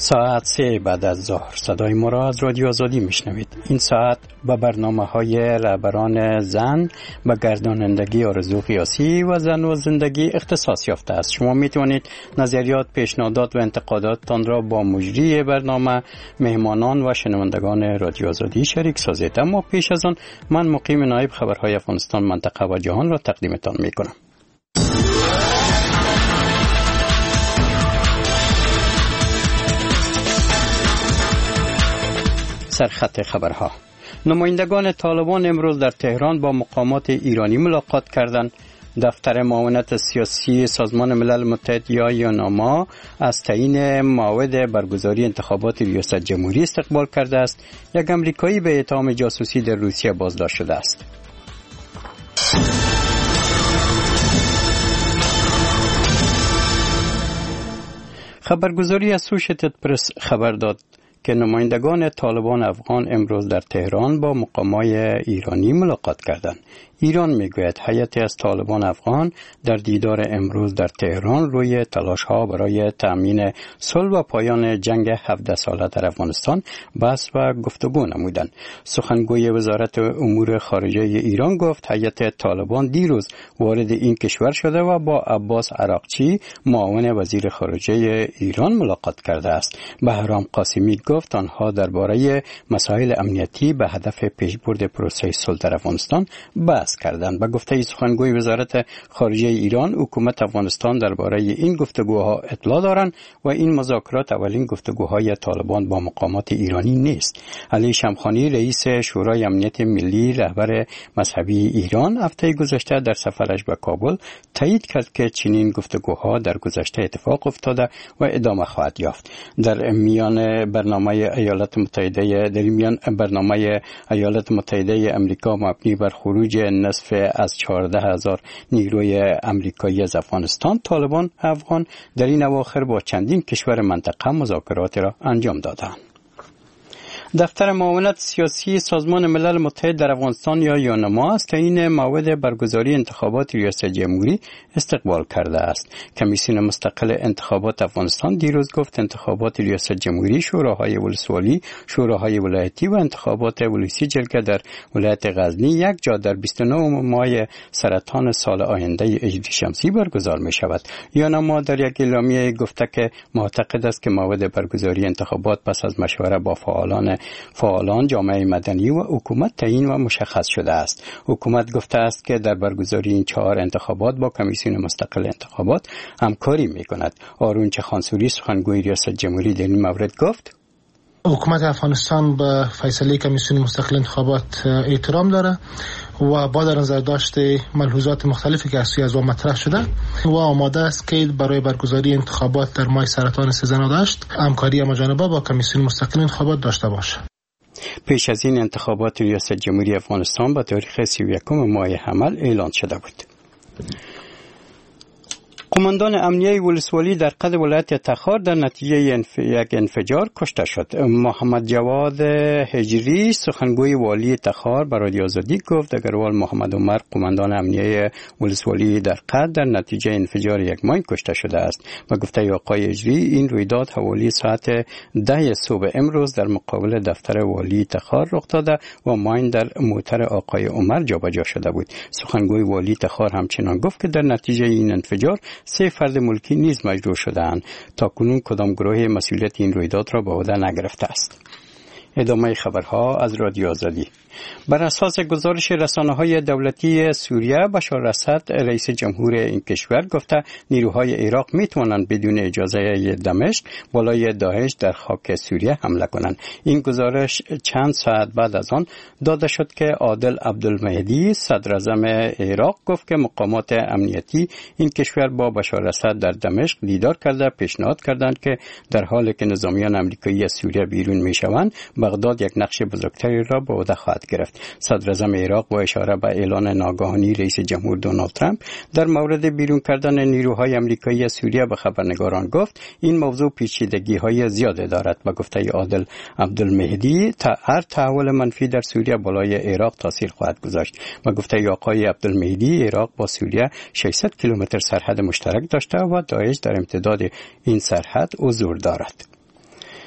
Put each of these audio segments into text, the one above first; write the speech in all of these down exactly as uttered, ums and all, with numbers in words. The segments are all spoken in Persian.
ساعت سه بعد از ظهر صدای ما را از رادیو آزادی میشنوید. این ساعت با برنامه های رهبران زن به گردانندگی آرزو قیاسی و زن و زندگی اختصاص یافته است. شما میتوانید نظریات، پیشنهادات و انتقاداتتان را با مجری برنامه، مهمانان و شنوندگان رادیو آزادی شریک سازید. اما پیش از آن من مقیم نایب خبرهای افغانستان منطقه و جهان را تقدیمتان میکنم. سرخط خبرها. نمایندگان طالبان امروز در تهران با مقامات ایرانی ملاقات کردند. دفتر معاونت سیاسی سازمان ملل متحد یا یوناما از تعیین موعد برگزاری انتخابات ریاست جمهوری استقبال کرده است. یک امریکایی به اتهام جاسوسی در روسیه بازداشت شده است. خبرگزاری اسوشیتد پرس خبر داد که نمایندگان طالبان افغان امروز در تهران با مقامای ایرانی ملاقات کردند. ایران میگوید هیئتی از طالبان افغان در دیدار امروز در تهران روی تلاش‌ها برای تأمین صلح و پایان جنگ هفده ساله در افغانستان بحث و گفتگو نمودند. سخنگوی وزارت امور خارجه ایران گفت هیئت طالبان دیروز وارد این کشور شده و با عباس عراقچی معاون وزیر خارجه ایران ملاقات کرده است. بهرام قاسمی گفت آنها درباره مسائل امنیتی به هدف پیشبرد پروسه صلح در افغانستان بحث کردند. با گفته سخنگوی وزارت خارجه ایران، حکومت افغانستان درباره این گفتگوها اطلاع دارند و این مذاکرات اولین گفتگوهای طالبان با مقامات ایرانی نیست. علی شمخانی رئیس شورای امنیت ملی رهبر مذهبی ایران هفته گذشته در سفرش به کابل تایید کرد که چنین گفتگوها در گذشته اتفاق افتاده و ادامه خواهد یافت. در میان برنامه ایالات متحده در میان برنامه ایالات متحده آمریکا مبنی بر خروج نصف از چهارده هزار نیروی امریکایی از افغانستان، طالبان افغان در این اواخر با چندین کشور منطقه مذاکرات را انجام دادند. دفتر معاونت سیاسی سازمان ملل متحد در افغانستان یا یوناما از تعیین موعد برگزاری انتخابات ریاست جمهوری استقبال کرده است. کمیسیون مستقل انتخابات افغانستان دیروز گفت انتخابات ریاست جمهوری، شوراهای ولسوالی، شوراهای ولایتی و انتخابات ولسی جرگه در ولایت غزنی یک جا در بیست و نه ماه سرطان سال آینده هجری شمسی برگزار می شود. یوناما در یک اعلامیه گفته که معتقد است که موعد برگزاری انتخابات پس از مشوره با فعالان فعالان جامعه مدنی و حکومت تعیین و مشخص شده است. حکومت گفته است که در برگزاری این چهار انتخابات با کمیسیون مستقل انتخابات همکاری می‌کند. آرون چخانسوری سخنگوی ریاست جمهوری در این مورد گفت حکومت افغانستان به فیصله کمیسیون مستقل انتخابات احترام داره و با در نظر داشته ملحوظات مختلفی که از سوی از او مطرح شده و آماده است که برای برگزاری انتخابات در ماه سرطان سیزده داشت همکاری همه‌جانبه با کمیسیون مستقل انتخابات داشته باشه. پیش از این انتخابات ریاست جمهوری افغانستان به تاریخ سی و یکم ماه حمل اعلان شده بود. قماندان امنیه ولسوالی در قد ولایت تخار در نتیجه انف... یک انفجار کشته شد. محمد جواد هجری سخنگوی والی تخار به رادیو آزادی گفت اگروال محمد عمر قماندان امنیه ولسوالی در قد در نتیجه انفجار یک ماین کشته شده است. و گفته آقای هجری این رویداد حوالی ساعت ده صبح امروز در مقابل دفتر والی تخار رخ داده و ماین در موتر آقای عمر جابجا شده بود. سخنگوی والی تخار همچنان گفت که در نتیجه این انفجار سه فرد ملکی نیز مجروح شده‌اند. تا کنون کدام گروه مسئولیت این رویداد را به عهده نگرفته است. ادامه خبرها از رادیو آزادی. بر اساس گزارش رسانه‌های دولتی سوریه، بشار اسد رئیس جمهور این کشور گفته نیروهای عراق میتوانند بدون اجازه دمشق بالای داعش در خاک سوریه حمله کنند. این گزارش چند ساعت بعد از آن داده شد که عادل عبدالمهدی صدر اعظم عراق گفت که مقامات امنیتی این کشور با بشار اسد در دمشق دیدار کرده پیشنهاد کردند که در حالی که نظامیان آمریکایی از سوریه بیرون میشوند بغداد یک نقش بزرگتری را به عهده خواهد گرفت. صدر اعظم عراق با اشاره به اعلان ناگهانی رئیس جمهور دونالد ترامپ در مورد بیرون کردن نیروهای آمریکایی از سوریه به خبرنگاران گفت این موضوع پیچیدگی‌های زیادی دارد. با گفته عادل عبدالمهدی تا هر تحول منفی در سوریه بالای عراق تاثیر خواهد گذاشت. با گفته آقای عبدالمهدی عراق با سوریه ششصد کیلومتر سرحد مشترک داشته و داعش در امتداد این سرحد حضور دارد.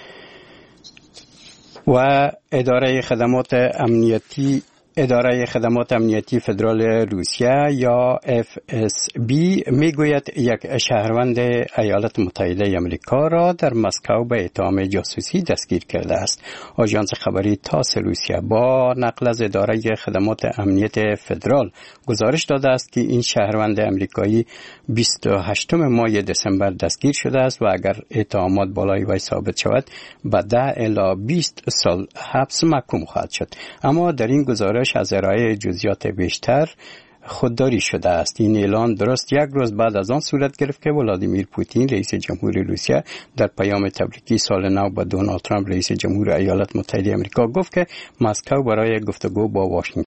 و اداره خدمات امنیتی اداره خدمات امنیتی فدرال روسیه یا اف اس بی میگوید یک شهروند ایالات متحده آمریکا را در مسکو به اتهام جاسوسی دستگیر کرده است. آژانس خبری تاس روسیه با نقل از اداره خدمات امنیت فدرال گزارش داده است که این شهروند امریکایی بیست و هشتم ماه دسامبر دستگیر شده است و اگر اتهامات بالای وی ثابت شود به ده الی بیست سال حبس محکوم خواهد شد. اما در این گزارش از ارائه جزئیات بیشتر خودداری شده است. این اعلان درست یک روز بعد از آن صورت گرفت که ولادیمیر پوتین رئیس جمهور روسیه در پیام تبریکی سال نو به دونالد ترامپ رئیس جمهور ایالات متحده آمریکا گفت که مسکو برای گفتگو با واشنگتن